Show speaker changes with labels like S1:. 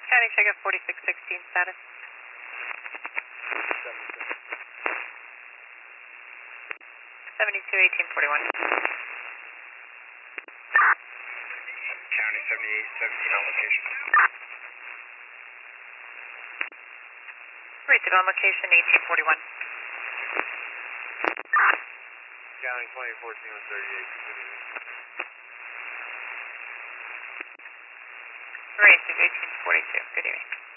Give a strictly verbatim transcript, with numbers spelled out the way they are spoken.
S1: County check at forty-six sixteen status. seventy-two eighteen forty-one.
S2: County seventy-eight seventeen on location.
S1: Received on location eighteen forty-one.
S2: County twenty fourteen on thirty-eight.
S1: Received eighteen forty-two. Good evening.